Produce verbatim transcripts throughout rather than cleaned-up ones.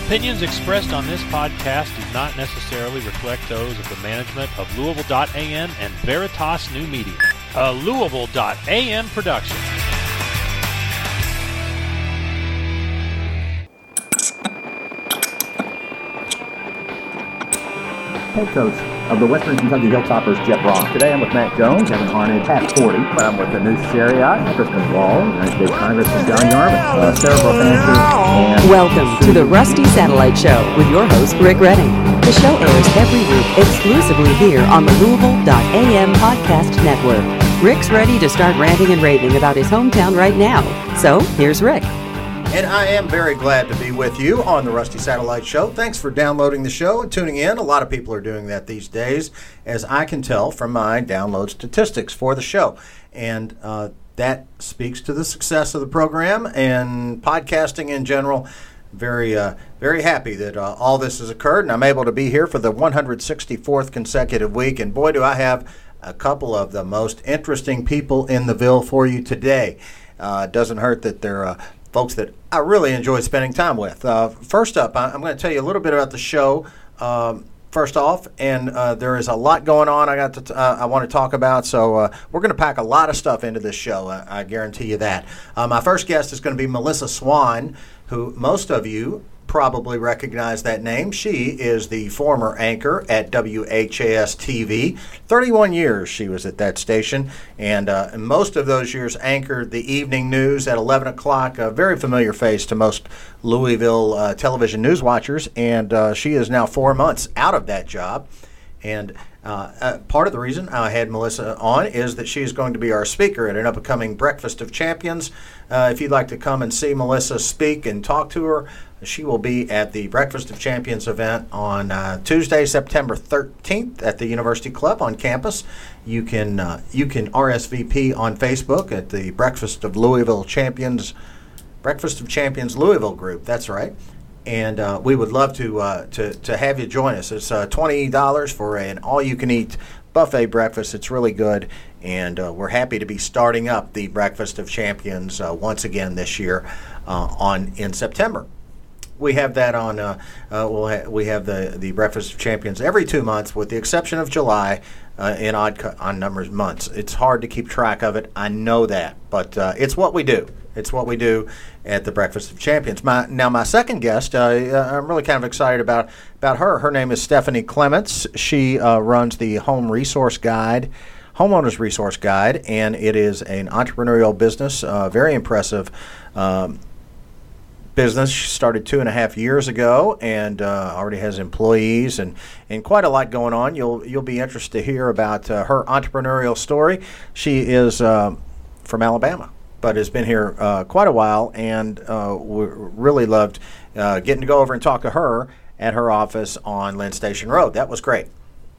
Opinions expressed on this podcast do not necessarily reflect those of the management of Louisville dot A M and Veritas New Media, a Louisville dot A M production. Head coach of the Western Kentucky Hilltoppers, Jeff Brock. Today I'm with Matt Jones, Evan Harned, Pat Forty. I'm with Anush Shariat, Kristen Wall, United States Congressman John Yarmouth, uh, Sarah Brofanti, and... Welcome to the Rusty Satellite Show with your host, Rick Redding. The show airs every week exclusively here on the Louisville dot A M podcast network. Rick's ready to start ranting and raving about his hometown right now. So, here's Rick. And I am very glad to be with you on the Rusty Satellite Show. Thanks for downloading the show and tuning in. A lot of people are doing that these days, as I can tell from my download statistics for the show. And uh, that speaks to the success of the program and podcasting in general. Very, uh, very happy that uh, all this has occurred, and I'm able to be here for the one hundred sixty-fourth consecutive week. And boy, do I have a couple of the most interesting people in the Ville for you today. Uh, it doesn't hurt that they're uh, folks that I really enjoy spending time with. Uh, first up, I'm going to tell you a little bit about the show. Um, first off, and uh, there is a lot going on. I got to t- uh, I want to talk about. So uh, we're going to pack a lot of stuff into this show. I, I guarantee you that. Uh, my first guest is going to be Melissa Swan, who most of you probably recognize that name. She is the former anchor at W H A S T V. thirty-one years she was at that station, and uh, most of those years anchored the evening news at eleven o'clock, a very familiar face to most Louisville uh, television news watchers, and uh, she is now four months out of that job. And uh, uh, part of the reason I had Melissa on is that she is going to be our speaker at an upcoming Breakfast of Champions. Uh, if you'd like to come and see Melissa speak and talk to her, she will be at the Breakfast of Champions event on uh, Tuesday, September thirteenth at the University Club on campus. You can uh, you can R S V P on Facebook at the Breakfast of Louisville Champions, Breakfast of Champions Louisville group. That's right. And uh, we would love to uh, to to have you join us. It's uh, twenty dollars for an all-you-can-eat buffet breakfast. It's really good, and uh, we're happy to be starting up the Breakfast of Champions uh, once again this year uh, on in September. We have that on. Uh, uh, we'll ha- we have the, the Breakfast of Champions every two months, with the exception of July, uh, in odd co- on numbers months. It's hard to keep track of it. I know that, but uh, it's what we do. It's what we do at the Breakfast of Champions. My, now, my second guest, uh, I'm really kind of excited about about her. Her name is Stephanie Clements. She uh, runs the Home Resource Guide, Homeowners Resource Guide, and it is an entrepreneurial business. Uh, very impressive. Um, business. She started two and a half years ago, and uh, already has employees and, and quite a lot going on. You'll you'll be interested to hear about uh, her entrepreneurial story. She is uh, from Alabama, but has been here uh, quite a while, and uh, we really loved uh, getting to go over and talk to her at her office on Lynn Station Road. That was great.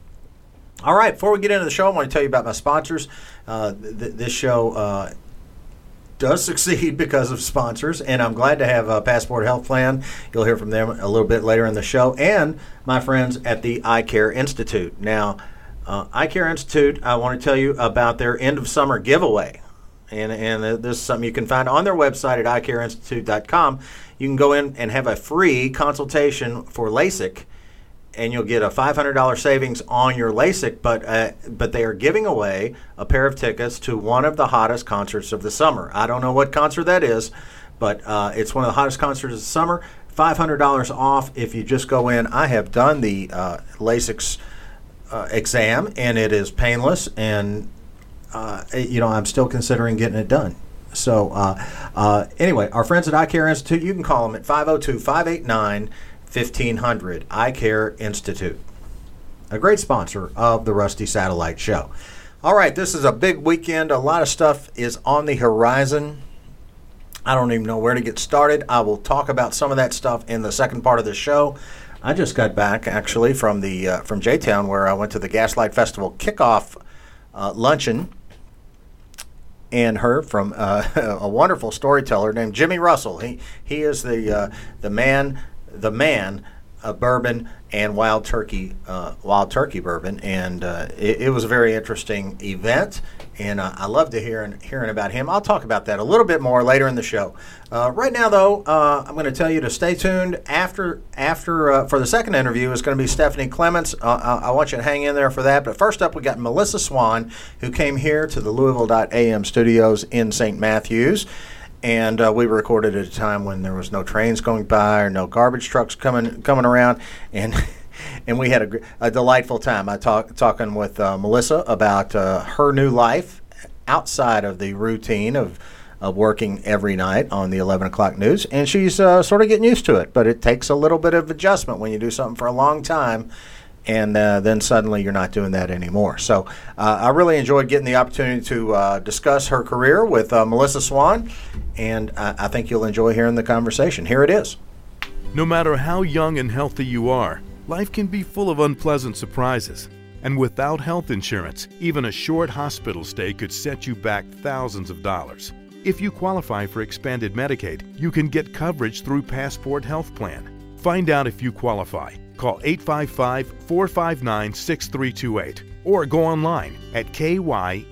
All right, before we get into the show, I want to tell you about my sponsors. Uh, th- this show uh, does succeed because of sponsors, and I'm glad to have a Passport Health Plan. You'll hear from them a little bit later in the show, and my friends at the Eye Care Institute. Now, uh, Eye Care Institute, I want to tell you about their end of summer giveaway, and and this is something you can find on their website at eye care institute dot com. You can go in and have a free consultation for LASIK, and you'll get a five hundred dollars savings on your LASIK, but uh, but they are giving away a pair of tickets to one of the hottest concerts of the summer. I don't know what concert that is, but uh, it's one of the hottest concerts of the summer. five hundred dollars off if you just go in. I have done the uh, LASIK uh, exam, and it is painless, and uh, you know, I'm still considering getting it done. So uh, uh, anyway, our friends at Eye Care Institute, you can call them at five oh two, five eight nine, fifteen hundred, Eye Care Institute, a great sponsor of the Rusty Satellite Show. All right, this is a big weekend. A lot of stuff is on the horizon. I don't even know where to get started. I will talk about some of that stuff in the second part of the show. I just got back, actually, from the uh, from J-Town, where I went to the Gaslight Festival kickoff uh, luncheon, and heard from uh, a wonderful storyteller named Jimmy Russell. He he is the uh, the man. the man of bourbon and wild turkey, uh, wild turkey bourbon, and uh, it, it was a very interesting event. And uh, I love to hear hearing about him. I'll talk about that a little bit more later in the show. Uh, right now, though, uh, I'm going to tell you to stay tuned. After after uh, for the second interview is going to be Stephanie Clements. Uh, I, I want you to hang in there for that. But first up, we got Melissa Swan, who came here to the Louisville dot A M studios in Saint Matthews. And uh, we recorded at a time when there was no trains going by or no garbage trucks coming coming around, and and we had a, a delightful time. I talk talking with uh, Melissa about uh, her new life outside of the routine of of working every night on the eleven o'clock news, and she's uh, sort of getting used to it. But it takes a little bit of adjustment when you do something for a long time. And uh, then suddenly you're not doing that anymore. So uh, I really enjoyed getting the opportunity to uh, discuss her career with uh, Melissa Swan, and I-, I think you'll enjoy hearing the conversation. Here it is. No matter how young and healthy you are, life can be full of unpleasant surprises. And without health insurance, even a short hospital stay could set you back thousands of dollars. If you qualify for expanded Medicaid, you can get coverage through Passport Health Plan. Find out if you qualify. Call eight five five, four five nine, six three two eight or go online at k y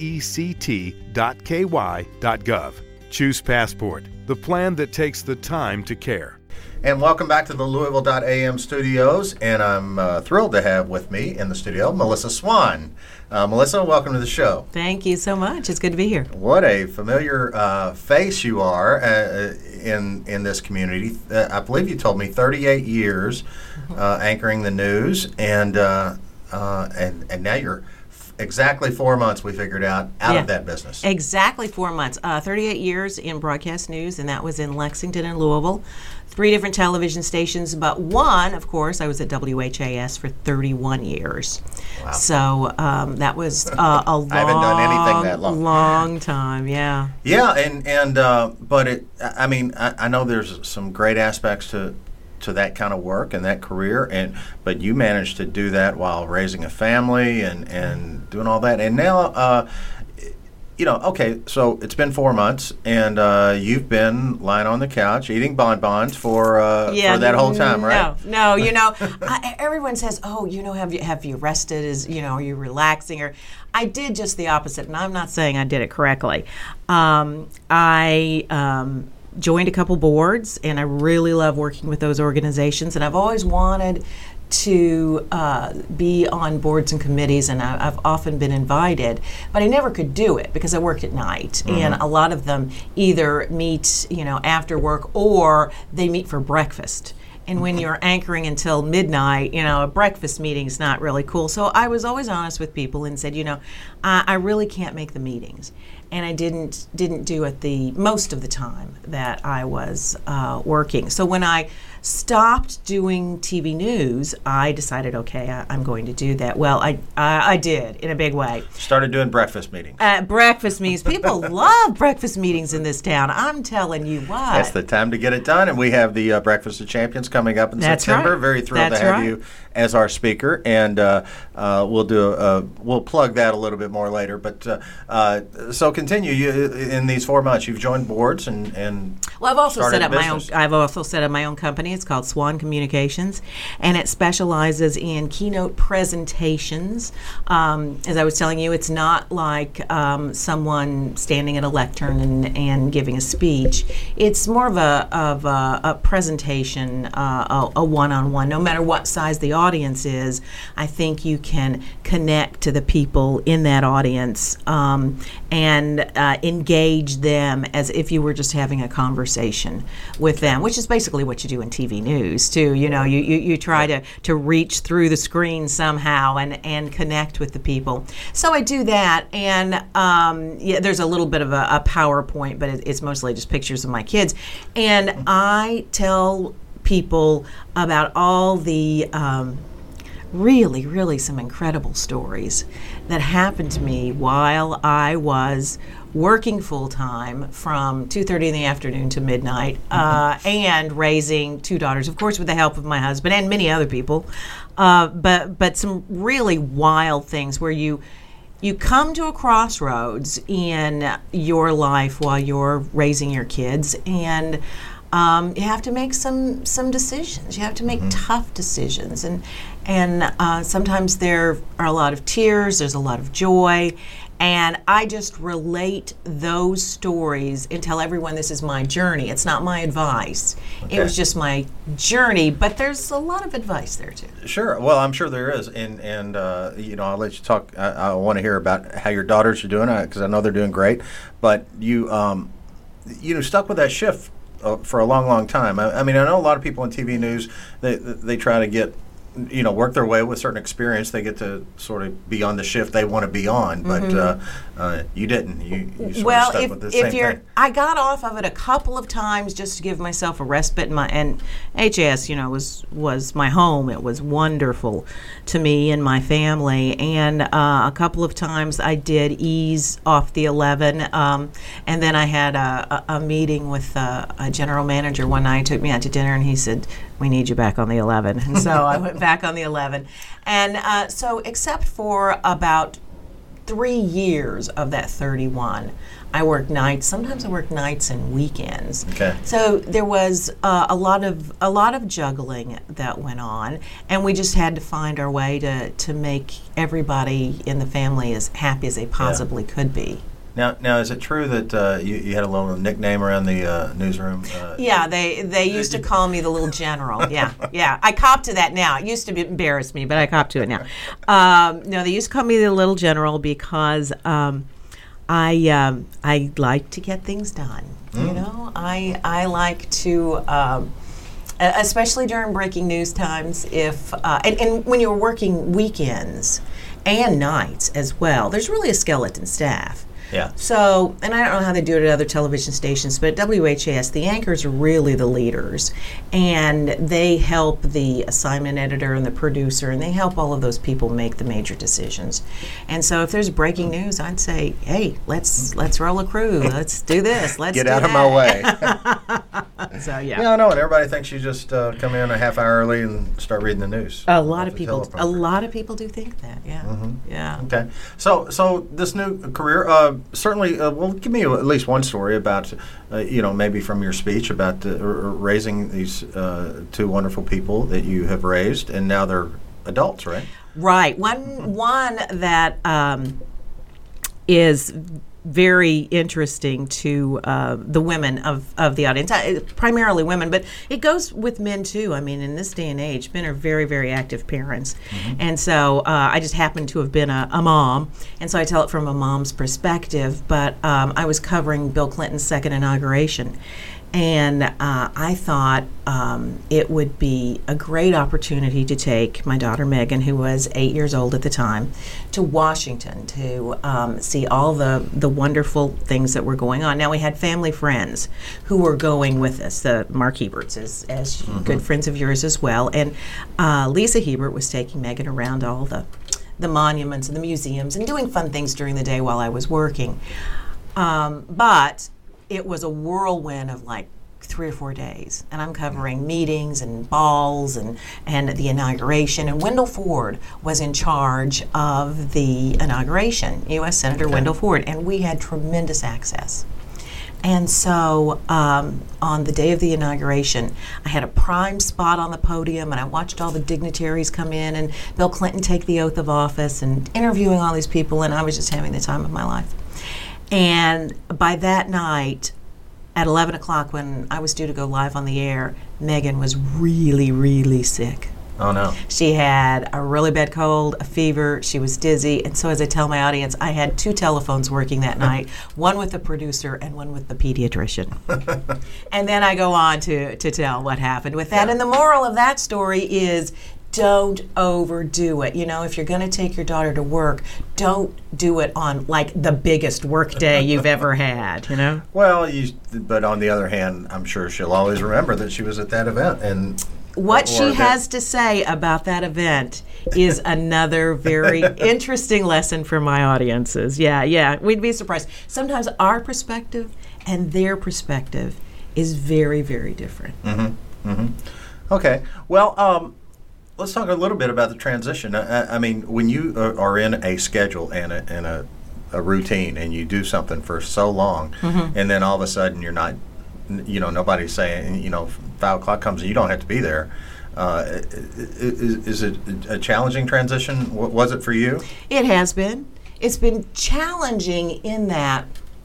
nect dot k y dot gov. Choose Passport, the plan that takes the time to care. And welcome back to the Louisville dot A M studios, and I'm uh, thrilled to have with me in the studio Melissa Swan. Uh, Melissa, welcome to the show. Thank you so much. It's good to be here. What a familiar uh, face you are uh, in in this community. Uh, I believe you told me thirty-eight years uh, anchoring the news, and uh, uh, and and now you're f- exactly four months. We figured out out yeah. of that business. Exactly four months. Uh, thirty-eight years in broadcast news, and that was in Lexington and Louisville. Three different television stations, but one, of course, I was at W H A S for thirty-one years. Wow. So um, that was uh, a long, I haven't done anything that long. long time. Yeah. Yeah, and and uh, but it. I mean, I, I know there's some great aspects to to that kind of work and that career, and but you managed to do that while raising a family and and doing all that, and now. Uh, You know, okay, so it's been four months, and uh, you've been lying on the couch eating bonbons for uh, yeah, for that whole time, right? No, no, you know, I, everyone says, "Oh, you know, have you have you rested? Is you know, are you relaxing?" Or I did just the opposite, and I'm not saying I did it correctly. Um, I um, joined a couple boards, and I really love working with those organizations, and I've always wanted to uh, be on boards and committees, and I, I've often been invited, but I never could do it because I work at night, mm-hmm. and a lot of them either meet, you know, after work or they meet for breakfast. And when you're anchoring until midnight, you know, a breakfast meeting is not really cool. So I was always honest with people and said, you know, I, I really can't make the meetings. And I didn't didn't do it the most of the time that I was uh, working. So when I stopped doing T V news, I decided, okay, I, I'm going to do that. Well, I, I I did in a big way. Started doing breakfast meetings. Uh, breakfast meetings. People love breakfast meetings in this town. I'm telling you what. That's the time to get it done. And we have the uh, Breakfast of Champions coming up in That's September. Right. Very thrilled That's to have right. you as our speaker, and uh, uh, we'll do a, uh, we'll plug that a little bit more later. But uh, uh, so continue. You, in these four months, you've joined boards and and well, I've also started set up a my own. business. I've also set up my own company. It's called Swan Communications, and it specializes in keynote presentations. Um, as I was telling you, it's not like um, someone standing at a lectern and, and giving a speech. It's more of a of a, a presentation, uh, a, a one-on-one. No matter what size the audience is, I think you can connect to the people in that audience um, and uh, engage them as if you were just having a conversation with them, which is basically what you do in T V news too. You know, you, you, you try to, to reach through the screen somehow and, and connect with the people. So I do that, and um, yeah, there's a little bit of a, a PowerPoint, but it, it's mostly just pictures of my kids. And I tell people about all the um, really, really some incredible stories that happened to me while I was working full-time from two thirty in the afternoon to midnight uh, and raising two daughters, of course with the help of my husband and many other people, uh, but but some really wild things where you you come to a crossroads in your life while you're raising your kids, and um, you have to make some some decisions. You have to make mm-hmm. tough decisions, and and uh, sometimes there are a lot of tears. There's a lot of joy. And I just relate those stories and tell everyone this is my journey. It's not my advice. Okay. It was just my journey, but there's a lot of advice there too. Sure. Well, I'm sure there is. And, and uh, you know, I'll let you talk. I, I want to hear about how your daughters are doing, because I know they're doing great. But you, um, you know, stuck with that shift uh, for a long, long time. I, I mean, I know a lot of people in T V news, they, they try to get, you know, work their way with certain experience. They get to sort of be on the shift they want to be on, but mm-hmm. uh, uh, you didn't. You, you sort well, of stuck if, with the if same you're, thing. I got off of it a couple of times just to give myself a respite. My and H S, you know, was was my home. It was wonderful to me and my family. And uh, a couple of times I did ease off the eleven, um, and then I had a, a, a meeting with uh, a general manager one night. He took me out to dinner, and he said, "We need you back on the eleven." And so I went back on the eleven. And uh, so except for about three years of that thirty-one, I worked nights. Sometimes I worked nights and weekends. Okay. So there was uh, a lot of a lot of juggling that went on, and we just had to find our way to, to make everybody in the family as happy as they possibly yeah. could be. Now, now, is it true that uh, you, you had a little nickname around the uh, newsroom? Uh, yeah, they they used to call me the little general. Yeah, yeah. I cop to that now. It used to be, embarrass me, but I cop to it now. Um, no, they used to call me the little general because um, I um, I like to get things done. Mm. You know, I I like to. Um, especially during breaking news times, if uh, and, and when you're working weekends and nights as well, there's really a skeleton staff. Yeah. So, and I don't know how they do it at other television stations, but at W H A S, the anchors are really the leaders, and they help the assignment editor and the producer, and they help all of those people make the major decisions. And so, if there's breaking news, I'd say, "Hey, let's let's roll a crew. Let's do this. Let's get do out that. of my way." So yeah. Yeah, I know, and everybody thinks you just uh, come in a half hour early and start reading the news. A lot of people, a lot of people do think that. Yeah. Mm-hmm. Yeah. Okay. So, so this new career. Uh, Certainly, uh, well, give me at least one story about, uh, you know, maybe from your speech about uh, r- raising these uh, two wonderful people that you have raised, and now they're adults, right? Right. One one that um, is very interesting to uh, the women of, of the audience, uh, primarily women, but it goes with men too. I mean, in this day and age, men are very, very active parents. Mm-hmm. And so uh, I just happen to have been a, a mom, and so I tell it from a mom's perspective, but um, I was covering Bill Clinton's second inauguration. And uh, I thought um, it would be a great opportunity to take my daughter Megan, who was eight years old at the time, to Washington to um, see all the, the wonderful things that were going on. Now, we had family friends who were going with us. The Mark Heberts is as mm-hmm. good friends of yours as well. And uh, Lisa Hebert was taking Megan around all the, the monuments and the museums and doing fun things during the day while I was working. Um, but it was a whirlwind of like three or four days, and I'm covering meetings and balls and, and the inauguration, and Wendell Ford was in charge of the inauguration, U S Senator okay. Wendell Ford, and we had tremendous access. And so um, on the day of the inauguration, I had a prime spot on the podium, and I watched all the dignitaries come in and Bill Clinton take the oath of office and interviewing all these people, and I was just having the time of my life. And by that night, at eleven o'clock, when I was due to go live on the air, Megan was really, really sick. Oh, no. She had a really bad cold, a fever, she was dizzy, and so as I tell my audience, I had two telephones working that night, one with the producer and one with the pediatrician. And then I go on to, to tell what happened with that. Yeah. And the moral of that story is, don't overdo it. You know, if you're going to take your daughter to work, don't do it on like the biggest work day you've ever had, you know? Well, you, but on the other hand, I'm sure she'll always remember that she was at that event. And what she has to say about that event is another very interesting lesson for my audiences. Yeah, yeah, we'd be surprised. Sometimes our perspective and their perspective is very, very different. Mm-hmm. Mm-hmm. Okay. Well, um, let's talk a little bit about the transition. I, I mean, when you are in a schedule and a, and a, a routine, and you do something for so long, mm-hmm. and then all of a sudden you're not n- you know, nobody's saying, you know, five o'clock comes and you don't have to be there. Uh, is, is it a challenging transition? W- was it for you? It has been. It's been challenging in that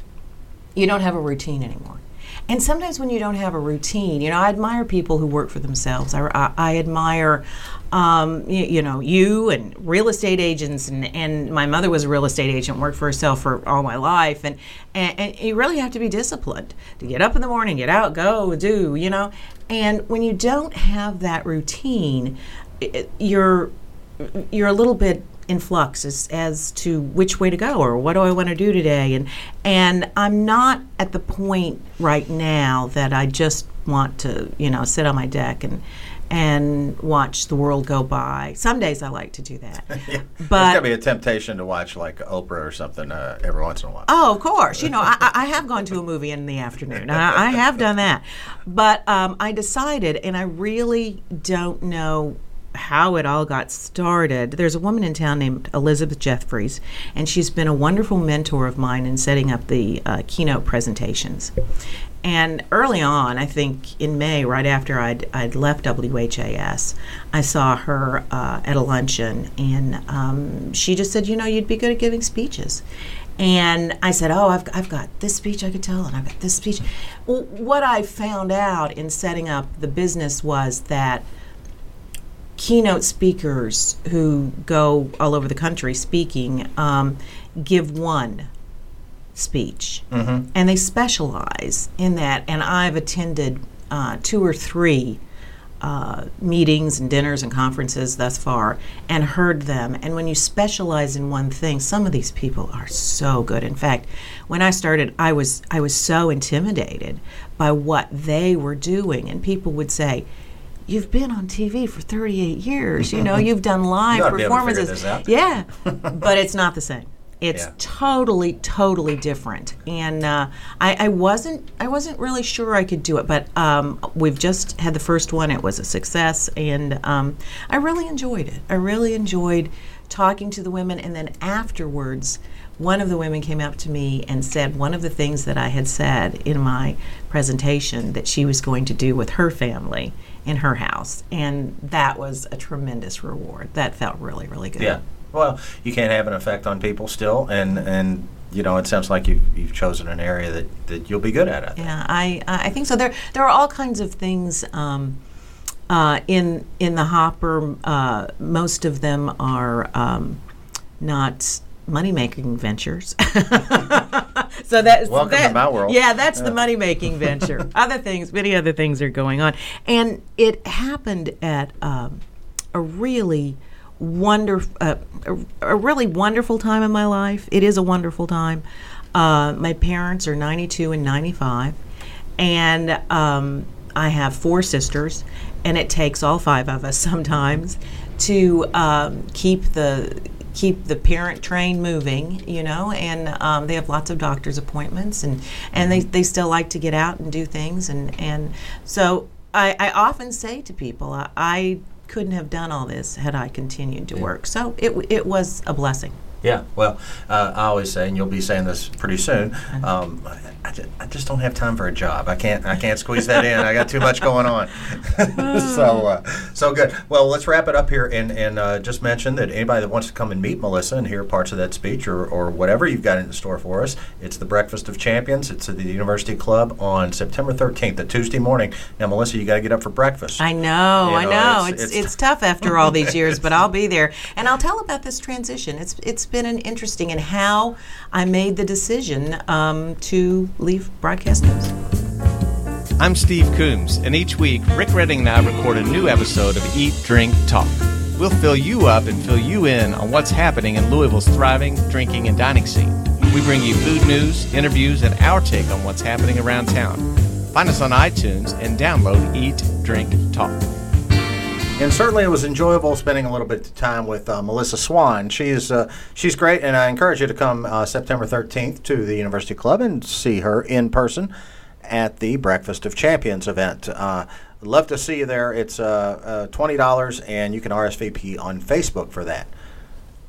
you don't have a routine anymore. And sometimes when you don't have a routine, you know, I admire people who work for themselves. I, I, I admire, um, you, you know, you and real estate agents, and, and my mother was a real estate agent, worked for herself for all my life, and, and, and you really have to be disciplined to get up in the morning, get out, go, do, you know. And when you don't have that routine, it, you're you're a little bit in flux as, as to which way to go or what do I want to do today. And and I'm not at the point right now that I just want to, you know, sit on my deck and and watch the world go by. Some days I like to do that. Yeah. But there's got to be a temptation to watch like Oprah or something uh, every once in a while. Oh, of course. You know, I, I have gone to a movie in the afternoon. I, I have done that. But um, I decided, and I really don't know how it all got started. There's a woman in town named Elizabeth Jeffries, and she's been a wonderful mentor of mine in setting up the uh, keynote presentations. And early on, I think in May, right after I'd, I'd left W H A S, I saw her uh, at a luncheon, and um, she just said, you know, you'd be good at giving speeches. And I said, oh, I've, I've got this speech I could tell, and I've got this speech. Well, what I found out in setting up the business was that keynote speakers who go all over the country speaking um, give one speech, mm-hmm. and they specialize in that. And I've attended uh, two or three uh, meetings and dinners and conferences thus far and heard them. And when you specialize in one thing, some of these people are so good. In fact, when I started, I was I was so intimidated by what they were doing, and people would say, you've been on T V for thirty-eight years, you know, you've done live you ought to be able to figure performances. this out. Yeah, but it's not the same. It's Yeah. totally, totally different. And uh, I, I wasn't I wasn't really sure I could do it, but um, we've just had the first one. It was a success, and um, I really enjoyed it. I really enjoyed talking to the women, and then afterwards, one of the women came up to me and said one of the things that I had said in my presentation that she was going to do with her family in her house, and that was a tremendous reward. That felt really, really good. Yeah. Well, you can't have an effect on people still, and, and you know, it sounds like you've, you've chosen an area that, that you'll be good at. I think. Yeah, I I think so. There there are all kinds of things um, uh, in in the hopper. Uh, most of them are um, not money-making ventures. So that's Welcome that, to my world. Yeah, that's the money-making venture. Other things, many other things are going on, and it happened at um, a really wonderful, uh, a, a really wonderful time in my life. It is a wonderful time. Uh, my parents are ninety-two and ninety-five, and um, I have four sisters, and it takes all five of us sometimes to um, keep the keep the parent train moving, you know, and um, they have lots of doctor's appointments, and, and they, they still like to get out and do things. And, and so I, I often say to people, I, I couldn't have done all this had I continued to Yeah. work. So it, it was a blessing. Yeah, well, uh, I always say, and you'll be saying this pretty soon, um, I, just, I just don't have time for a job. I can't I can't squeeze that in. I got too much going on. so uh, so good. Well, let's wrap it up here and, and uh, just mention that anybody that wants to come and meet Melissa and hear parts of that speech or, or whatever you've got in store for us, it's the Breakfast of Champions. It's at the University Club on September thirteenth, a Tuesday morning. Now, Melissa, you got to get up for breakfast. I know, You I know, know. it's- It's, it's- it's tough after all these years, but I'll be there. And I'll tell about this transition. It's It's been an interesting and how I made the decision um, to leave broadcast news. I'm Steve Coombs, and each week, Rick Redding and I record a new episode of Eat, Drink, Talk. We'll fill you up and fill you in on what's happening in Louisville's thriving drinking and dining scene. We bring you food news, interviews, and our take on what's happening around town. Find us on iTunes and download Eat, Drink, Talk. And certainly it was enjoyable spending a little bit of time with uh, Melissa Swan. She is, uh, she's great, and I encourage you to come uh, September thirteenth to the University Club and see her in person at the Breakfast of Champions event. Uh, love to see you there. It's uh, uh, twenty dollars, and you can R S V P on Facebook for that.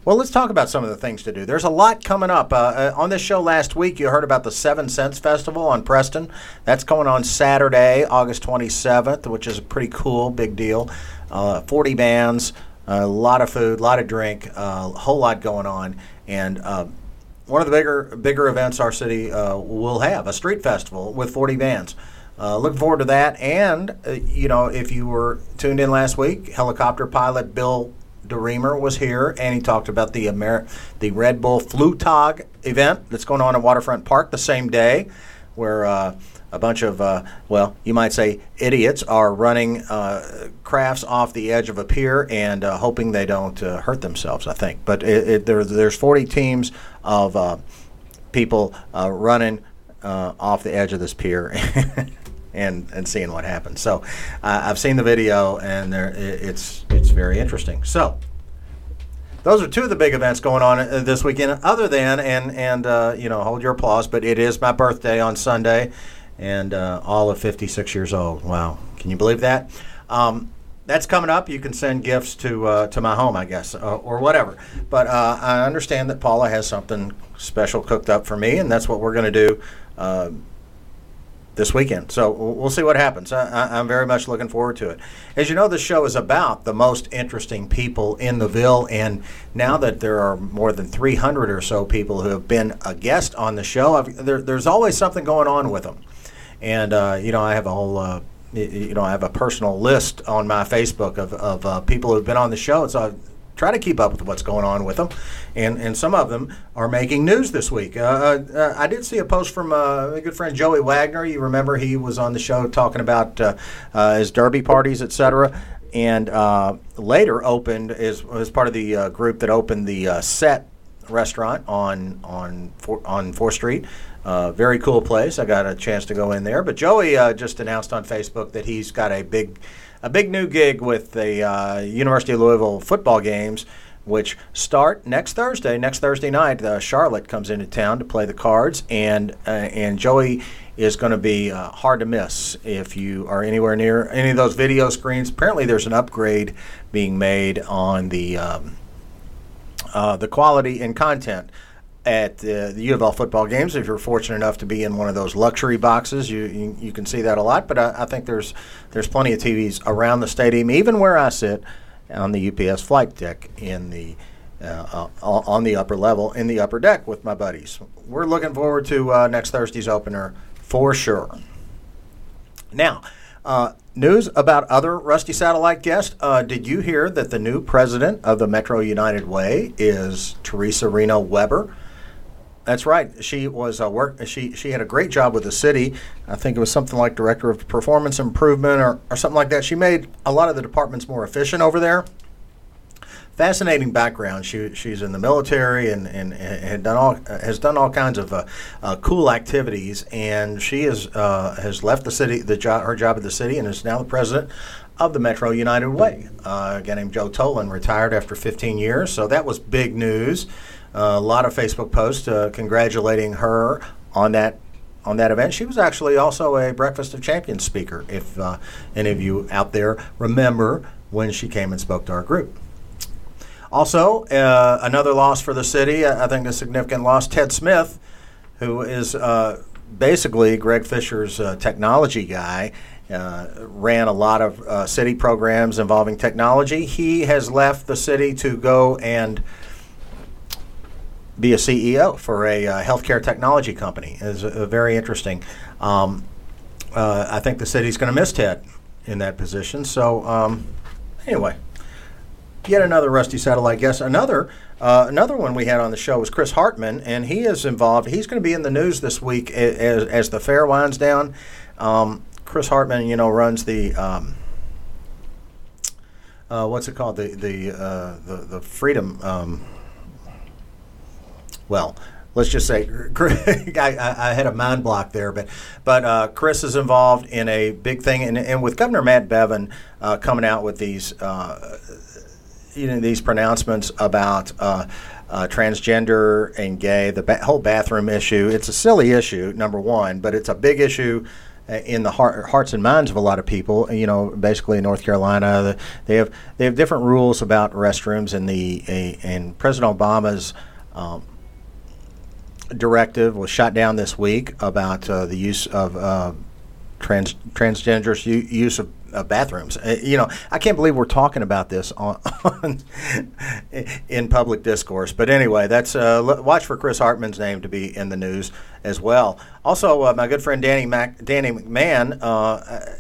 Well, let's talk about some of the things to do. There's a lot coming up. Uh, uh, on this show last week, you heard about the Seven Cents Festival on Preston. That's going on Saturday, August twenty-seventh, which is a pretty cool, big deal. Uh, forty bands, a lot of food, a lot of drink, a uh, whole lot going on. And uh, one of the bigger bigger events our city uh, will have, a street festival with forty bands. Uh, looking forward to that. And, uh, you know, if you were tuned in last week, helicopter pilot Bill DeReamer was here, and he talked about the Amer- the Red Bull Flugtag event that's going on at Waterfront Park the same day, where uh, a bunch of, uh, well, you might say idiots are running uh, crafts off the edge of a pier and uh, hoping they don't uh, hurt themselves, I think. But it, it, there, there's forty teams of uh, people uh, running uh, off the edge of this pier and and seeing what happens. So uh, I've seen the video, and there it's it's very interesting. So those are two of the big events going on uh, this weekend. Other than and and uh, you know, hold your applause, but it is my birthday on Sunday, and uh, all of fifty-six years old. Wow, can you believe that? Um, that's coming up. You can send gifts to uh, to my home, I guess, uh, or whatever. But uh, I understand that Paula has something special cooked up for me, and that's what we're going to do Uh, this weekend. So we'll see what happens. I, I'm very much looking forward to it. As you know, this show is about the most interesting people in the Ville, and now that there are more than three hundred or so people who have been a guest on the show, I've, there, there's always something going on with them. And, uh, you know, I have a whole, uh, you know, I have a personal list on my Facebook of, of uh, people who have been on the show, and so I try to keep up with what's going on with them, and and some of them are making news this week. Uh, uh, I did see a post from uh, a good friend Joey Wagner. You remember he was on the show talking about uh, uh, his derby parties, et cetera, and uh, later opened as as part of the uh, group that opened the uh, Set restaurant on on for, on fourth Street. Uh, very cool place. I got a chance to go in there. But Joey uh, just announced on Facebook that he's got a big a big new gig with the uh, University of Louisville football games, which start next Thursday. Next Thursday night, uh, Charlotte comes into town to play the Cards, and uh, and Joey is going to be uh, hard to miss if you are anywhere near any of those video screens. Apparently, there's an upgrade being made on the um, uh, the quality and content at uh, the U of L football games. If you're fortunate enough to be in one of those luxury boxes, you you, you can see that a lot. But I, I think there's there's plenty of T Vs around the stadium, even where I sit on the U P S flight deck in the uh, uh, on the upper level in the upper deck with my buddies. We're looking forward to uh, next Thursday's opener for sure. Now, uh, news about other Rusty Satellite guests. Uh, did you hear that the new president of the Metro United Way is Teresa Reno Weber? That's right. She was a work. She she had a great job with the city. I think it was something like director of performance improvement or, or something like that. She made a lot of the departments more efficient over there. Fascinating background. She she's in the military and, and, and had done all has done all kinds of uh, uh, cool activities. And she is uh, has left the city the job her job at the city and is now the president of the Metro United Way. Uh, a guy named Joe Tolan retired after fifteen years. So that was big news. Uh, a lot of Facebook posts uh, congratulating her on that on that event. She was actually also a Breakfast of Champions speaker, if uh, any of you out there remember when she came and spoke to our group. Also, uh, another loss for the city, I think a significant loss, Ted Smith, who is uh, basically Greg Fisher's uh, technology guy, uh, ran a lot of uh, city programs involving technology. He has left the city to go and be a C E O for a uh, healthcare technology company. Is uh, very interesting. Um, uh, I think the city's going to miss Ted in that position. So um, anyway, yet another Rusty Satellite guest. Another uh, another one we had on the show was Chris Hartman, and he is involved. He's going to be in the news this week as as the fair winds down. Um, Chris Hartman, you know, runs the um, uh, what's it called? The the uh, the, the Freedom. Um, Well, let's just say I, I had a mind block there, but but uh, Chris is involved in a big thing, and, and with Governor Matt Bevin uh, coming out with these uh, you know these pronouncements about uh, uh, transgender and gay, the ba- whole bathroom issue. It's a silly issue, number one, but it's a big issue in the heart, hearts and minds of a lot of people. You know, basically in North Carolina, the, they have they have different rules about restrooms, and the a, and President Obama's um, directive was shot down this week about uh, the use of uh, trans transgenders' u- use of uh, bathrooms. Uh, you know, I can't believe we're talking about this on, on in public discourse. But anyway, that's uh, watch for Chris Hartman's name to be in the news as well. Also, uh, my good friend Danny Mac, Danny McMahon. Uh,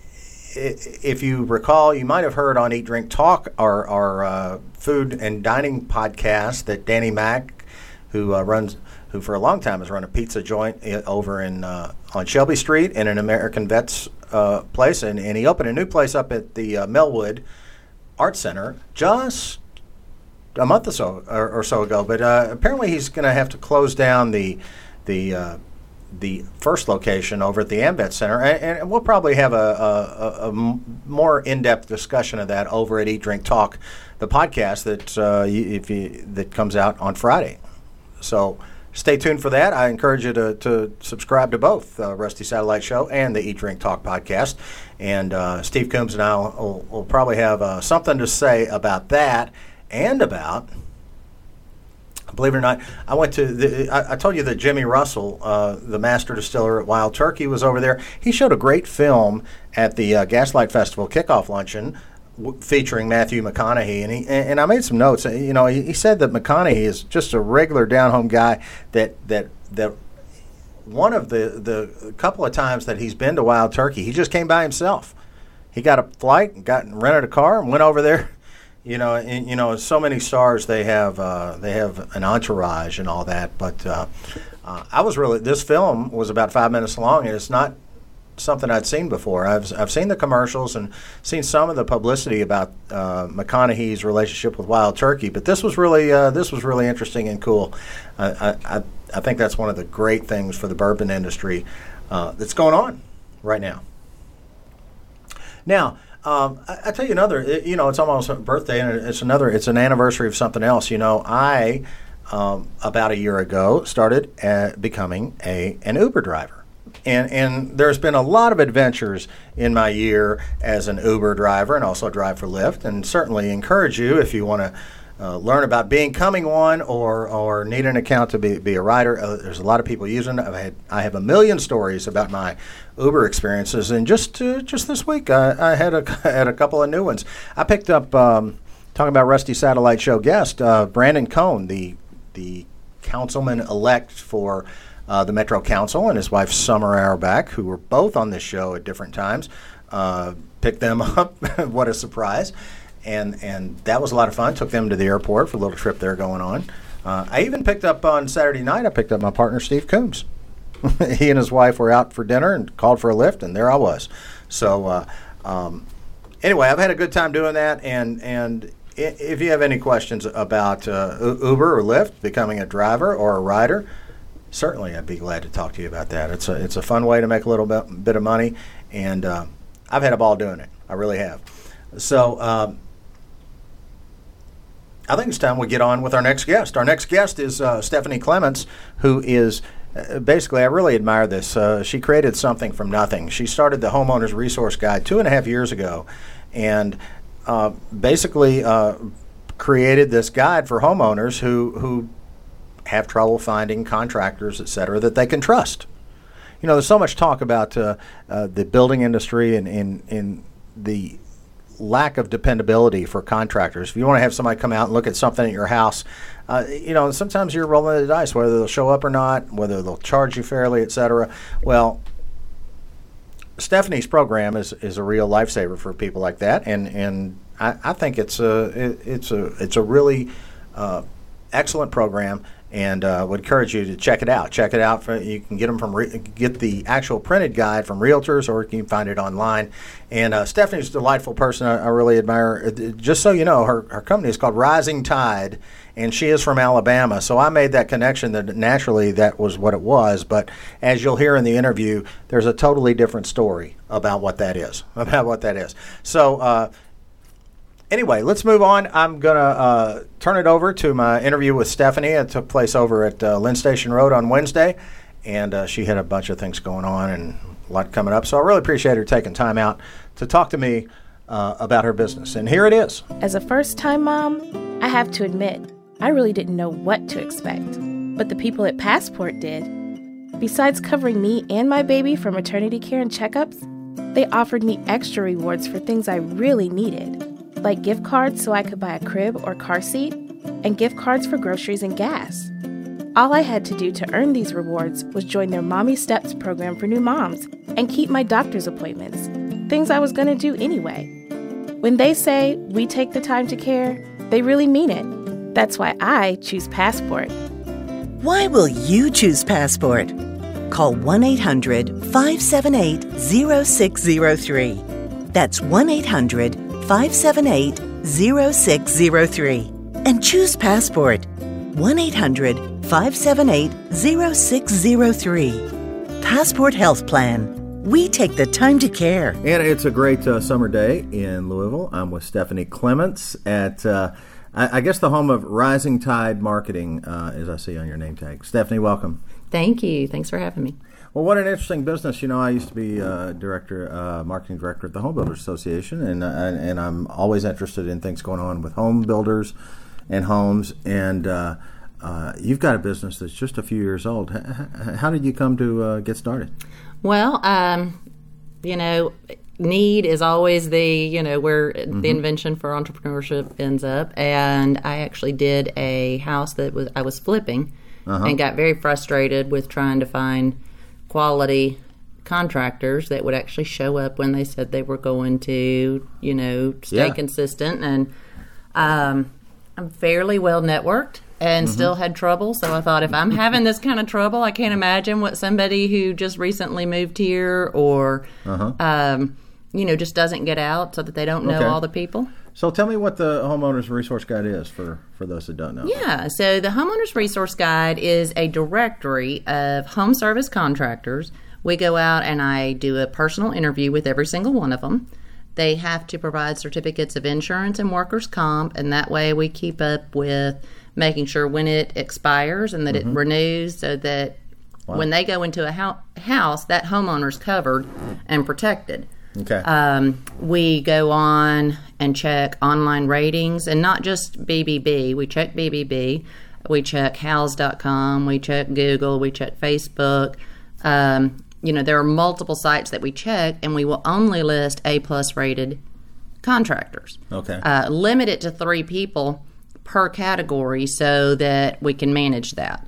if you recall, you might have heard on Eat, Drink, Talk, our our uh, food and dining podcast, that Danny Mac, who uh, runs. who for a long time has run a pizza joint over in uh, on Shelby Street in an American Vets uh, place, and, and he opened a new place up at the uh, Melwood Art Center just a month or so or, or so ago. But uh, apparently he's going to have to close down the the uh, the first location over at the AmVet Center, and, and we'll probably have a, a, a, a more in-depth discussion of that over at Eat, Drink, Talk, the podcast that uh, if you, that comes out on Friday. So. Stay tuned for that. I encourage you to, to subscribe to both uh, Rusty Satellite Show and the Eat, Drink, Talk podcast. And uh, Steve Coombs and I will, will, will probably have uh, something to say about that and about, believe it or not, I went to, the, I, I told you that Jimmy Russell, uh, the master distiller at Wild Turkey, was over there. He showed a great film at the uh, Gaslight Festival kickoff luncheon, featuring Matthew McConaughey, and he and I made some notes. You know, he, he said that McConaughey is just a regular down-home guy. That that that one of the the couple of times that he's been to Wild Turkey, he just came by himself. He got a flight, got rented a car, and went over there. You know, and, you know, so many stars they have uh, they have an entourage and all that. But uh, uh, I was really this film was about five minutes long, and it's not something I'd seen before. I've I've seen the commercials and seen some of the publicity about uh, McConaughey's relationship with Wild Turkey, but this was really uh, this was really interesting and cool. Uh, I, I I think that's one of the great things for the bourbon industry uh, that's going on right now. Now, um, I, I tell you another. It, you know, it's almost a birthday, and it's another. It's an anniversary of something else. You know, I um, about a year ago started uh, becoming a an Uber driver. And and there's been a lot of adventures in my year as an Uber driver, and also drive for Lyft, and certainly encourage you if you want to uh, learn about becoming one or or need an account to be, be a rider. Uh, there's a lot of people using it. I've had, I have a million stories about my Uber experiences, and just uh, just this week I, I had a had a couple of new ones. I picked up um, talking about Rusty Satellite Show guest uh, Brandon Cohn, the the councilman elect for Uh, the Metro Council, and his wife Summer Auerbach, who were both on this show at different times. Uh, picked them up. What a surprise. And and that was a lot of fun. Took them to the airport for a little trip there going on. Uh, I even picked up on Saturday night, I picked up my partner Steve Coombs. He and his wife were out for dinner and called for a lift, and there I was. So uh, um, anyway, I've had a good time doing that, and, and I- if you have any questions about uh, Uber or Lyft, becoming a driver or a rider, certainly, I'd be glad to talk to you about that. It's a it's a fun way to make a little bit, bit of money, and uh, I've had a ball doing it. I really have. So um, I think it's time we get on with our next guest. Our next guest is uh, Stephanie Clements, who is uh, basically, I really admire this. Uh, she created something from nothing. She started the Homeowners Resource Guide two and a half years ago, and uh, basically uh, created this guide for homeowners who who have trouble finding contractors, et cetera, that they can trust. You know, there's so much talk about uh, uh, the building industry and in in the lack of dependability for contractors. If you want to have somebody come out and look at something at your house, uh, you know, sometimes you're rolling the dice whether they'll show up or not, whether they'll charge you fairly, et cetera. Well, Stephanie's program is, is a real lifesaver for people like that, and and I, I think it's a it, it's a it's a really uh, excellent program. And uh, would encourage you to check it out. Check it out. For, you can get them from re- get the actual printed guide from Realtors, or you can find it online. And uh, Stephanie's a delightful person. I, I really admire. Just so you know, her her company is called Rising Tide, and she is from Alabama. So I made that connection that naturally that was what it was. But as you'll hear in the interview, there's a totally different story about what that is. About what that is. So. Uh, Anyway, let's move on. I'm going to uh, turn it over to my interview with Stephanie. It took place over at uh, Lynn Station Road on Wednesday, and uh, she had a bunch of things going on and lot coming up. So I really appreciate her taking time out to talk to me uh, about her business. And here it is. As a first-time mom, I have to admit, I really didn't know what to expect. But the people at Passport did. Besides covering me and my baby for maternity care and checkups, they offered me extra rewards for things I really needed, like gift cards so I could buy a crib or car seat, and gift cards for groceries and gas. All I had to do to earn these rewards was join their Mommy Steps program for new moms and keep my doctor's appointments, things I was going to do anyway. When they say we take the time to care, they really mean it. That's why I choose Passport. Why will you choose Passport? Call one eight hundred five seven eight zero six zero three. That's one eight hundred five seven eight zero six zero three. And choose Passport. one eight hundred five seven eight zero six zero three. Passport Health Plan. We take the time to care. And it's a great uh, summer day in Louisville. I'm with Stephanie Clements at, uh, I, I guess, the home of Rising Tide Marketing, uh, as I see on your name tag. Stephanie, welcome. Thank you. Thanks for having me. Well, what an interesting business. You know, I used to be uh, director, uh, marketing director at the Home Builders Association, and, uh, and I'm always interested in things going on with home builders and homes. And uh, uh, you've got a business that's just a few years old. H- how did you come to uh, get started? Well, um, you know, need is always the, you know, where mm-hmm. the invention for entrepreneurship ends up. And I actually did a house that was I was flipping uh-huh. and got very frustrated with trying to find quality contractors that would actually show up when they said they were going to, you know, stay yeah. consistent. And um, I'm fairly well networked and mm-hmm. still had trouble. So I thought, if I'm having this kind of trouble, I can't imagine what somebody who just recently moved here or, uh-huh. um, you know, just doesn't get out so that they don't know okay. all the people. So tell me what the Homeowners Resource Guide is for, for those that don't know. Yeah, so the Homeowners Resource Guide is a directory of home service contractors. We go out and I do a personal interview with every single one of them. They have to provide certificates of insurance and workers' comp, and that way we keep up with making sure when it expires and that mm-hmm. it renews so that wow. when they go into a ho- house, that homeowner's covered and protected. Okay. Um, we go on and check online ratings, and not just B B B. We check B B B. We check house dot com. We check Google. We check Facebook. Um, you know, there are multiple sites that we check, and we will only list A-plus rated contractors. Okay. Uh, limit it to three people per category so that we can manage that.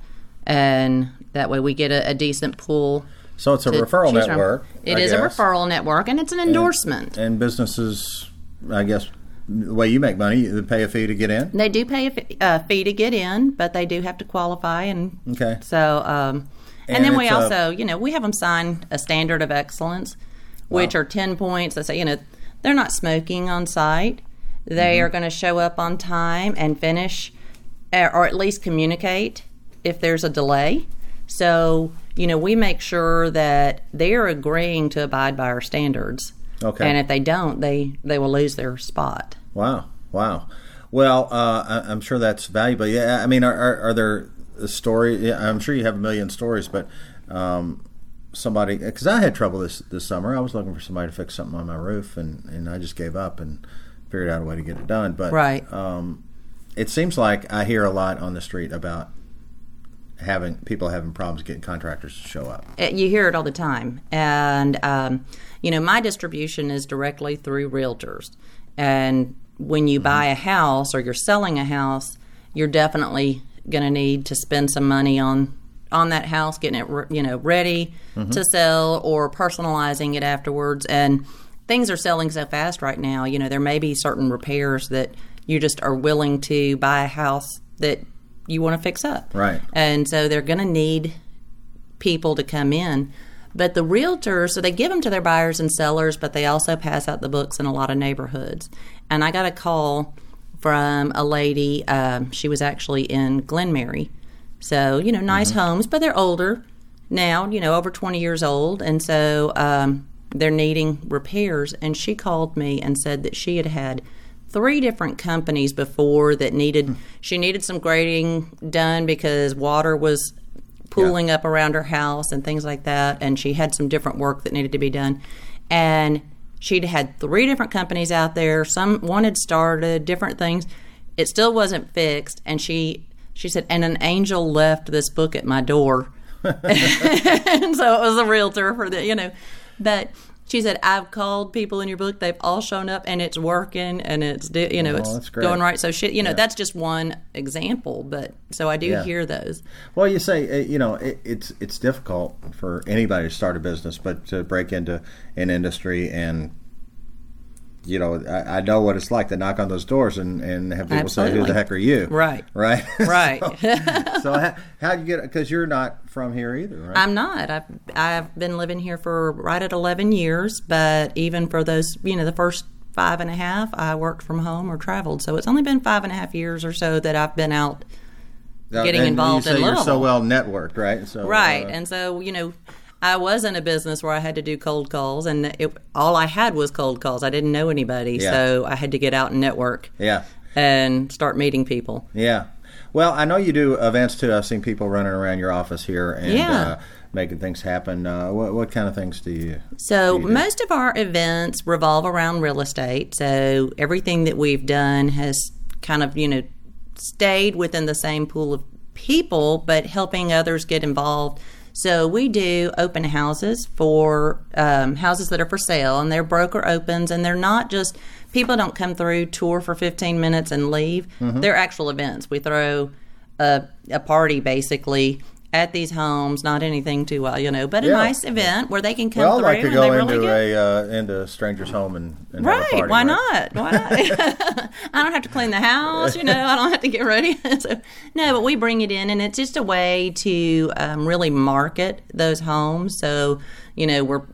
And that way we get a, a decent pool. So it's a referral network. It I is guess. a referral network, and it's an endorsement. And, and businesses, I guess, the way you make money, they pay a fee to get in? They do pay a fee, uh, fee to get in, but they do have to qualify. And okay. So, um, and, and then we also, a, you know, we have them sign a standard of excellence, which wow. are ten points. They say, you know, they're not smoking on site. They mm-hmm. are going to show up on time and finish, or at least communicate if there's a delay. So, you know, we make sure that they're agreeing to abide by our standards. Okay. And if they don't, they, they will lose their spot. Wow. Wow. Well, uh, I, I'm sure that's valuable. Yeah. I mean, are, are, are there stories? Yeah, I'm sure you have a million stories, but um, somebody, because I had trouble this, this summer. I was looking for somebody to fix something on my roof, and, and I just gave up and figured out a way to get it done. But right. um, it seems like I hear a lot on the street about having people having problems getting contractors to show up. You hear it all the time. And, um, you know, my distribution is directly through realtors. And when you mm-hmm. buy a house or you're selling a house, you're definitely going to need to spend some money on on that house, getting it, you know, ready mm-hmm. to sell or personalizing it afterwards. And things are selling so fast right now. You know, there may be certain repairs that you just are willing to buy a house that you want to fix up. Right. And so they're going to need people to come in. But the realtors, so they give them to their buyers and sellers, but they also pass out the books in a lot of neighborhoods. And I got a call from a lady. Um, she was actually in Glen Mary. So, you know, nice mm-hmm. homes, but they're older now, you know, over twenty years old. And so um, they're needing repairs. And she called me and said that she had had three different companies before that needed, she needed some grading done because water was pooling yeah. up around her house and things like that. And she had some different work that needed to be done. And she'd had three different companies out there. Some one had started, different things. It still wasn't fixed. And she she said, and an angel left this book at my door. And so it was a realtor for the, you know. But she said, I've called people in your book. They've all shown up, and it's working, and it's, you know, oh, it's going right. So, she, you know, yeah. that's just one example. But so I do yeah. hear those. Well, you say, you know, it, it's it's difficult for anybody to start a business, but to break into an industry and, you know, I, I know what it's like to knock on those doors and, and have people Absolutely. say, who the heck are you? Right. Right? Right. so, so how, how'd you get, because you're not from here either, right? I'm not. I've, I've been living here for right at eleven years, but even for those, you know, the first five and a half, I worked from home or traveled. So it's only been five and a half years or so that I've been out now, getting involved you say in Louisville. You're so well networked, right? So, right. Uh, and so, you know, I was in a business where I had to do cold calls, and it, all I had was cold calls. I didn't know anybody, yeah. so I had to get out and network. Yeah. And start meeting people. Yeah. Well, I know you do events too. I've seen people running around your office here and yeah. uh, making things happen. Uh, what, what kind of things do you So do you do? Most of our events revolve around real estate. So everything that we've done has kind of, you know, stayed within the same pool of people, but helping others get involved. So we do open houses for um, houses that are for sale, and they're broker opens, and they're not just, people don't come through, tour for fifteen minutes and leave. Mm-hmm. They're actual events. We throw a, a party basically at these homes, not anything too well, you know, but a yeah. nice event where they can come well, through. I'd like to and go they into really a uh, into a stranger's home and, and right? have a party, why right? not? Why not? I don't have to clean the house, you know. I don't have to get ready. so, no, but we bring it in, and it's just a way to um, really market those homes. So, you know, we're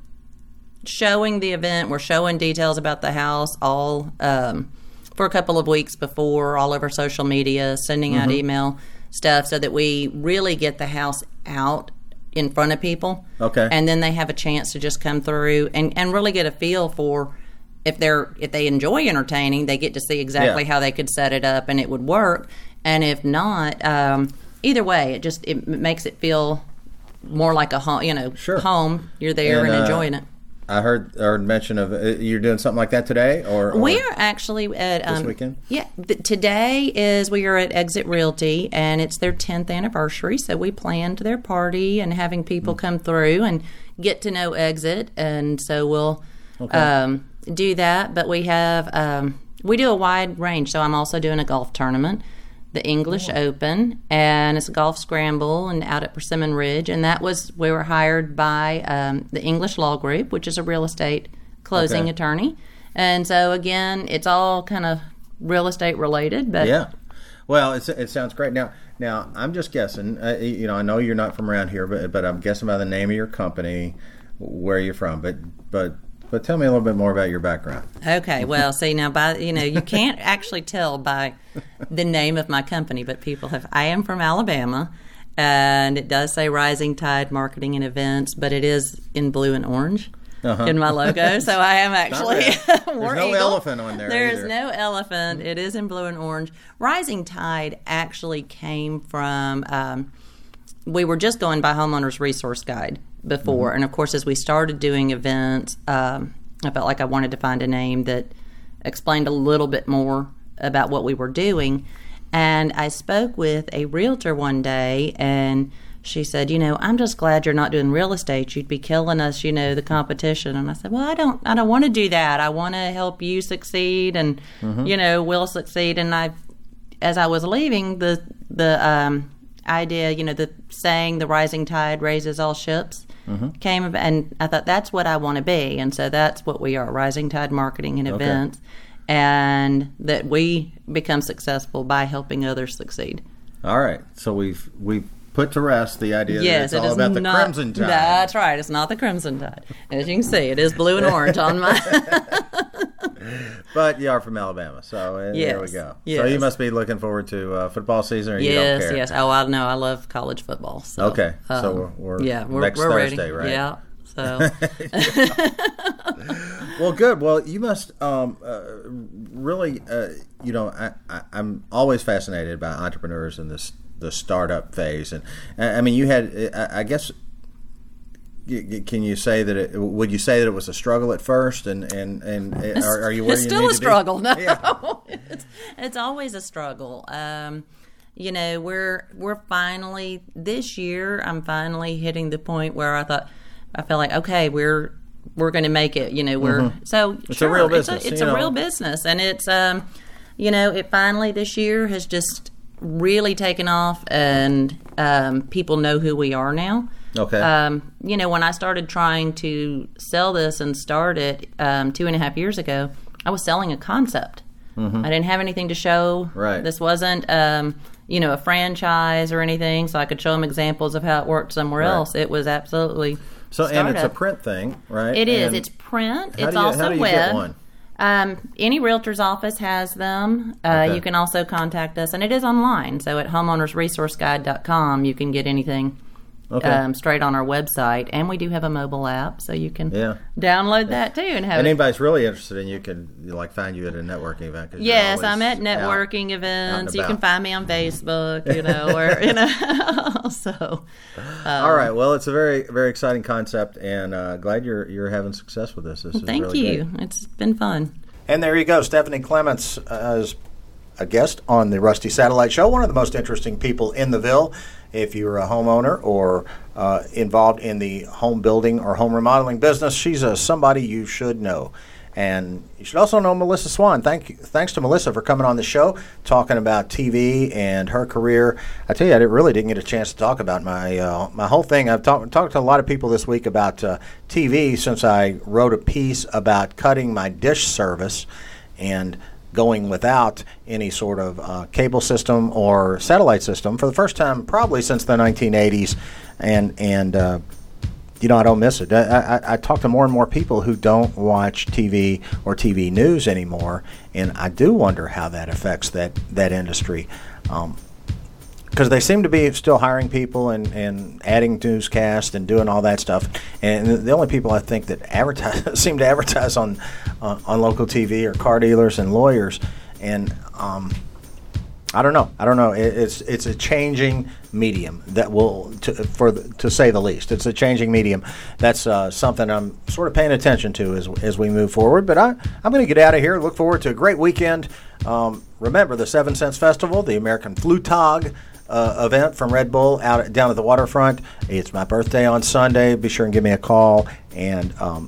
showing the event, we're showing details about the house, all um, for a couple of weeks before, all over social media, sending out mm-hmm. email stuff, so that we really get the house out in front of people. Okay. And then they have a chance to just come through and, and really get a feel for if they're if they enjoy entertaining, they get to see exactly yeah. how they could set it up and it would work. And if not, um, either way, it just it makes it feel more like a home, you know, sure. home. You're there and, and enjoying uh, it. I heard heard mention of uh, you're doing something like that today, or, or we are actually at um, this weekend. Yeah, th- today is we are at Exit Realty, and it's their tenth anniversary. So we planned their party and having people mm. come through and get to know Exit, and so we'll okay. um, do that. But we have um, we do a wide range. So I'm also doing a golf tournament, the English oh. Open, and it's a golf scramble and out at Persimmon Ridge. And that was, we were hired by um, the English Law Group, which is a real estate closing okay. attorney. And so, again, it's all kind of real estate related. But yeah. Well, it's, it sounds great. Now, now I'm just guessing, uh, you know, I know you're not from around here, but but I'm guessing by the name of your company, where you're from. But but But tell me a little bit more about your background. Okay, well, see, now, by you know, you can't actually tell by the name of my company, but people have. I am from Alabama, and it does say Rising Tide Marketing and Events, but it is in blue and orange uh-huh. in my logo, so I am actually There's War no Eagle. elephant on there There either. is no elephant. It is in blue and orange. Rising Tide actually came from, um, we were just going by Homeowners Resource Guide before, mm-hmm. and of course as we started doing events, um, I felt like I wanted to find a name that explained a little bit more about what we were doing. And I spoke with a realtor one day, and she said, you know, I'm just glad you're not doing real estate. You'd be killing us, you know, the competition. And I said, well, I don't I don't want to do that. I want to help you succeed, and mm-hmm. you know, we'll succeed. And I as I was leaving, the the um idea, you know, the saying, the rising tide raises all ships, mm-hmm. came about, and I thought that's what I want to be, and so that's what we are, Rising Tide Marketing and okay. Events, and that we become successful by helping others succeed. All right, so we've we've put to rest the idea yes, that it's it all is about the not, Crimson Tide. That's right, it's not the Crimson Tide. As you can see, it is blue and orange on my... But you are from Alabama, so uh, yes, there we go. Yes. So you must be looking forward to uh, football season, or you yes, don't care? Yes, yes. Oh, I know. I love college football. So, okay, um, so we're, we're yeah, we're, next we're Thursday, ready. right? Yeah. So. Well, good. Well, you must um, uh, really, uh, you know, I, I, I'm always fascinated by entrepreneurs and this the startup phase. And I mean, you had, I guess, can you say that it, would you say that it was a struggle at first, and and and are, are you where it's you still need a to struggle be? no Yeah. it's, it's always a struggle. um you know, we're we're finally this year I'm finally hitting the point where I thought I felt like, okay, we're we're going to make it, you know, we're Mm-hmm. so It's sure, a real business, it's a, it's you a know. real business, and it's um you know, it finally this year has just really taken off, and um people know who we are now. Okay. Um, you know, when I started trying to sell this and start it um, two and a half years ago, I was selling a concept. Mm-hmm. I didn't have anything to show. Right. This wasn't, um, you know, a franchise or anything, so I could show them examples of how it worked somewhere Right. else. It was absolutely So, and it's a startup. print thing, right? It is. And It's print. how It's do you, also how do you web. get one? Um, any realtor's office has them. Uh, Okay. You can also contact us, and it is online. So at homeowners resource guide dot com, you can get anything Okay. um, straight on our website. And we do have a mobile app, so you can Yeah. download that too and have And it. anybody's really interested in you can like find you at a networking event. 'Cause you're Yes, always I'm at out- networking out and events. You can about. find me on Facebook, you know, or you know. so, um, All right. Well, it's a very, very exciting concept, and uh, glad you're you're having success with this. This is thank really you. great. It's been fun. And there you go, Stephanie Clements uh, is a guest on the Rusty Satellite Show. One of the most interesting people in the Ville. If you're a homeowner or uh, involved in the home building or home remodeling business, she's uh, somebody you should know. And you should also know Melissa Swan. Thank you, thanks to Melissa for coming on the show, talking about T V and her career. I tell you, I didn't, really didn't get a chance to talk about my uh, my whole thing. I've talked talked to a lot of people this week about uh, T V since I wrote a piece about cutting my dish service and going without any sort of uh, cable system or satellite system for the first time probably since the nineteen eighties. And and uh, you know, I don't miss it. I, I, I talk to more and more people who don't watch T V or T V news anymore, and I do wonder how that affects that, that industry. Um, because they seem to be still hiring people and, and adding newscasts and doing all that stuff. And the only people I think that advertise seem to advertise on uh, on local T V are car dealers and lawyers. And um, I don't know. I don't know. It, it's it's a changing medium that will, to, for the, to say the least. It's a changing medium. That's uh, something I'm sort of paying attention to as as we move forward. But I I'm going to get out of here. Look forward to a great weekend. Um, remember the Seven Cents Festival, the American Flutog Uh, event from Red Bull out at, down at the waterfront. It's my birthday on Sunday. Be sure and give me a call. And um,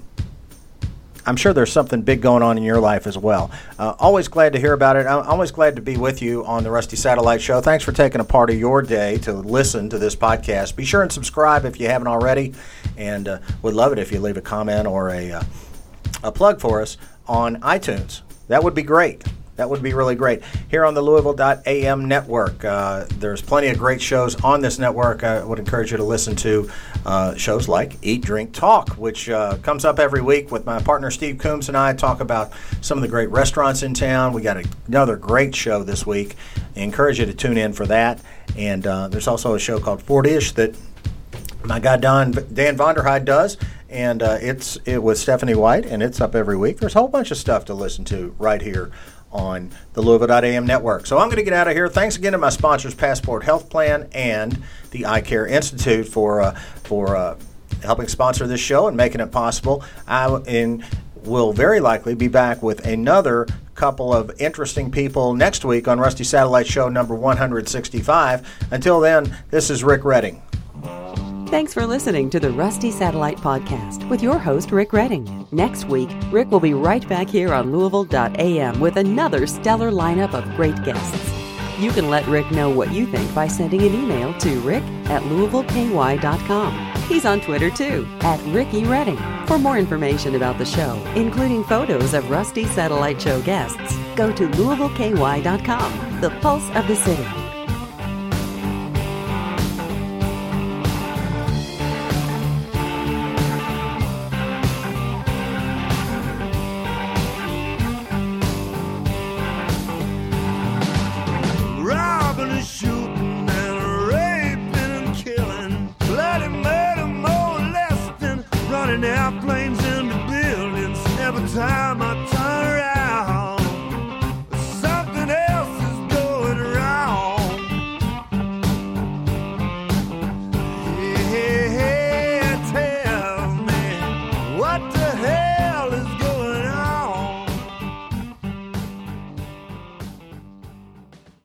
I'm sure there's something big going on in your life as well. Uh, always glad to hear about it. I'm always glad to be with you on the Rusty Satellite Show. Thanks for taking a part of your day to listen to this podcast. Be sure and subscribe if you haven't already. And uh, would love it if you leave a comment or a, uh, a plug for us on iTunes. That would be great. That would be really great. Here on the Louisville dot A M network, uh, there's plenty of great shows on this network. I would encourage you to listen to uh, shows like Eat, Drink, Talk, which uh, comes up every week with my partner Steve Coombs and I talk about some of the great restaurants in town. We got a, another great show this week. I encourage you to tune in for that. And uh, there's also a show called forty-ish that my guy Don, Dan Vonderheide does. And uh, it's it with Stephanie White, and it's up every week. There's a whole bunch of stuff to listen to right here on the Louisville dot A M network. So I'm going to get out of here. Thanks again to my sponsors, Passport Health Plan and the Eye Care Institute, for uh, for uh, helping sponsor this show and making it possible. I in, will very likely be back with another couple of interesting people next week on Rusty Satellite Show number one hundred sixty-five. Until then, this is Rick Redding. Thanks for listening to the Rusty Satellite Podcast with your host, Rick Redding. Next week, Rick will be right back here on Louisville dot A M with another stellar lineup of great guests. You can let Rick know what you think by sending an email to rick at louisville k y dot com. He's on Twitter, too, at Ricky Redding. For more information about the show, including photos of Rusty Satellite Show guests, go to louisville k y dot com, the pulse of the city. Airplanes into buildings every time I